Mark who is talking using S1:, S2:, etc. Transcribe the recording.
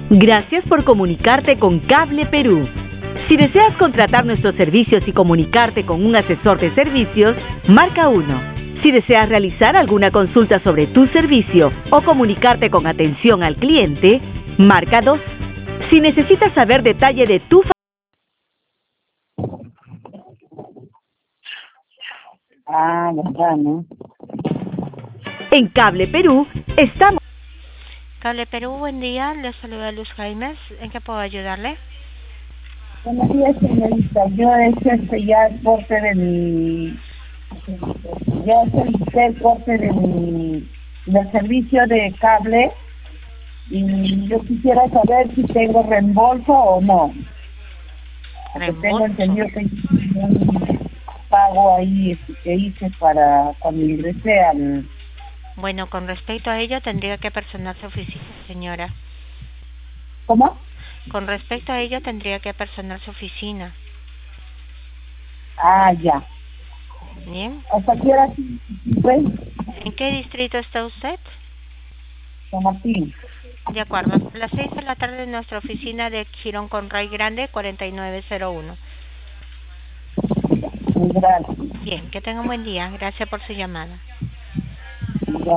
S1: Gracias por comunicarte con Cable Perú. Si deseas contratar nuestros servicios y comunicarte con un asesor de servicios, marca 1. Si deseas realizar alguna consulta sobre tu servicio o comunicarte con atención al cliente, marca 2. Si necesitas saber detalle de tu
S2: verdad, ¿no?
S1: En Cable Perú estamos.
S3: Cable Perú, buen día. Les saluda Luz Jaimes. ¿En qué puedo ayudarle?
S2: Buenos días, señorita. Yo he hecho ya el corte de mi... Ya solicité el corte del servicio de cable y yo quisiera saber si tengo reembolso o no. Porque tengo entendido que hay un pago ahí que hice para cuando ingresé al...
S3: Bueno, con respecto a ello tendría que personarse a oficina, señora.
S2: ¿Cómo?
S3: Con respecto a ello tendría que personarse a oficina.
S2: Ah, ya.
S3: Bien.
S2: ¿Hasta qué hora fue?
S3: ¿En qué distrito está usted?
S2: San Martín.
S3: De acuerdo. A las 6 de la tarde en nuestra oficina de Girón Conray Grande, 4901.
S2: Gracias.
S3: Bien, que tenga un buen día. Gracias por su llamada.
S2: Ya.